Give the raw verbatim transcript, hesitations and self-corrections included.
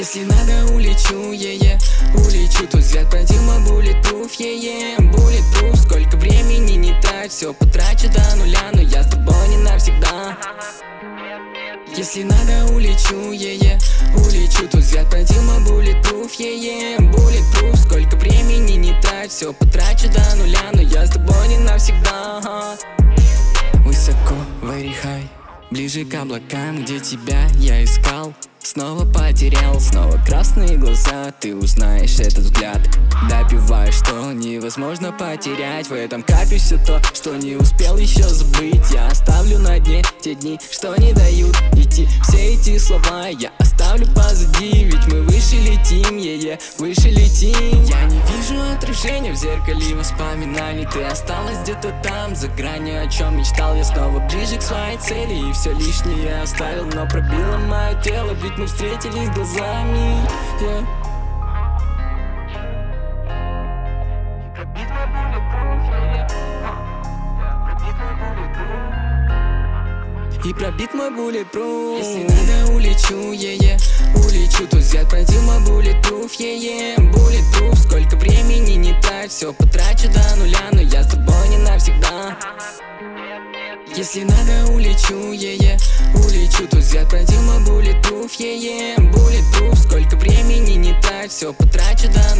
Если надо, улечу, е-е, улечу. Тут взгляд Дима bulletproof, е-е, bulletproof. Сколько времени не трать, все потрачу до нуля, но я с тобой не навсегда. Если надо, улечу, е-е, улечу. Тут взгляд Дима bulletproof, е-е, bulletproof. Сколько времени не трать, все потрачу до нуля, но я с тобой не навсегда. Высоко, very high, ближе к облакам, где тебя я искал. Снова потерял, снова красные глаза, ты узнаешь этот взгляд. Допиваю, что невозможно потерять. В этом капе все то, что не успел еще забыть. Я оставлю на дне те дни, что не дают идти. Все эти слова я оставлю позади, ведь мы выше летим, е-е, выше летим. Я не вижу отражения в зеркале воспоминаний. Ты осталась где-то там, за гранью, о чем мечтал. Я снова ближе к своей цели, и все лишнее я оставил, но пробило мое тело, ведь мы встретились глазами, yeah. И пробит мой bulletproof. Если надо, улечу, е-е, улечу. Тут взгляд Дима bulletproof, е-е, bulletproof. Сколько времени не трать, все потрачу до нуля, но я с тобой не навсегда. Если надо, улечу, е-е, улечу. Тут взгляд Дима bulletproof, е-е, bulletproof. Сколько времени не трать, все потрачу до